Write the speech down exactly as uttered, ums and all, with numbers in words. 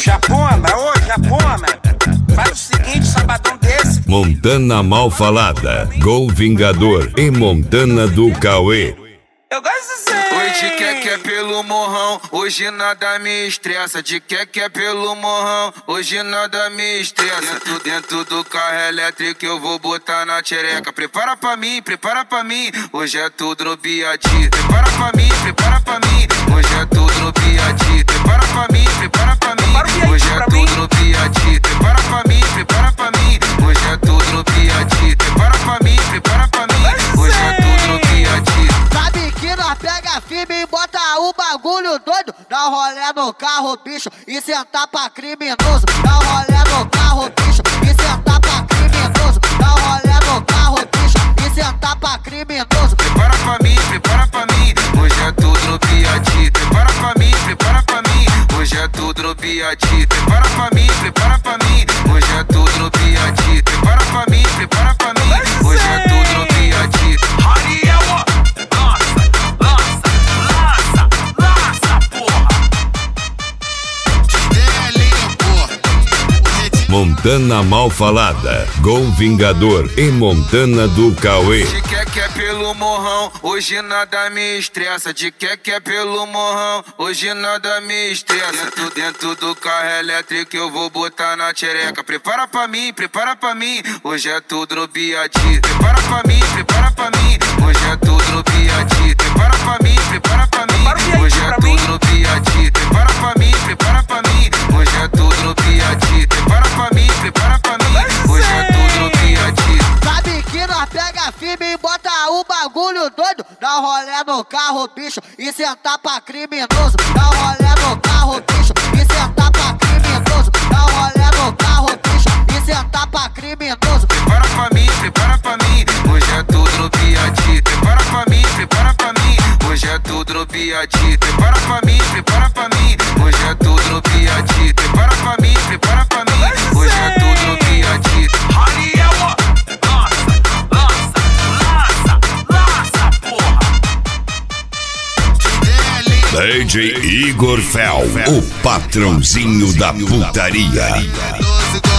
Japona, ô Japona, faz o seguinte, sabadão desse. Montana Mal Falada, Gol Vingador e Montana do Cauê. Eu gosto assim. Hoje quer que é pelo morrão, hoje nada me estressa. De quer que é pelo morrão, hoje nada me estressa. Dentro, dentro do carro elétrico eu vou botar na tchereca. Prepara pra mim, prepara pra mim, hoje é tudo no biadi. Prepara pra mim, prepara pra mim, hoje é tudo no biadi. Prepara pra mim, prepara pra mim, hoje é tudo no biadi. Prepara pra mim, prepara pra mim, hoje é tudo no biadi. Prepara pra mim, prepara pra mim, hoje é tudo no biadi. Sabe que nós pega firme e bota o bagulho doido. Dá um rolé no carro, bicho, e sentar pra criminoso. Dá um rolé no carro, bicho, e sentar pra criminoso. Dá um rolé no carro, bicho, e sentar pra criminoso. Prepara pra mim, prepara pra mim, hoje é tudo no biadi. Prepara pra mim, prepara pra mim, hoje é tudo no biadi. Prepara pra mim, prepara pra mim, hoje é tudo no biadi. Prepara pra mim, prepara pra mim, hoje é tudo no biadi. Montana Mal Falada, Gol Vingador e Montana do Cauê. De quer que é pelo morrão, hoje nada me estressa. De quer que é pelo morrão, hoje nada me estressa. Dentro, dentro do carro elétrico eu vou botar na tchereca. Prepara pra mim, prepara pra mim, hoje é tudo no biadi. Prepara pra mim, prepara pra mim, hoje é tudo no biadi. Prepara pra mim, prepara pra mim, hoje é tudo no biadi. Prepara pra mim, prepara pra mim, hoje é tudo no biadi. Prepara pra mim, prepara pra mim, hoje é tudo no biadi. Sabe que nós pega firme e bota o bagulho doido. Dá um rolé no carro, bicho, e sentar pra criminoso. Dá um rolé no carro, bicho, e sentar pra criminoso. Dá um rolé no carro, bicho, e sentar pra criminoso. Prepara pra mim, prepara pra mim, hoje é tudo no biadi. Prepara pra mim, prepara pra mim, hoje é tudo no biadi. Prepara pra mim, prepara pra mim, hoje é tudo no biadi. Prepara pra mim, prepara pra mim, hoje é tudo no biadi. D J Igor Fel, o patrãozinho da putaria.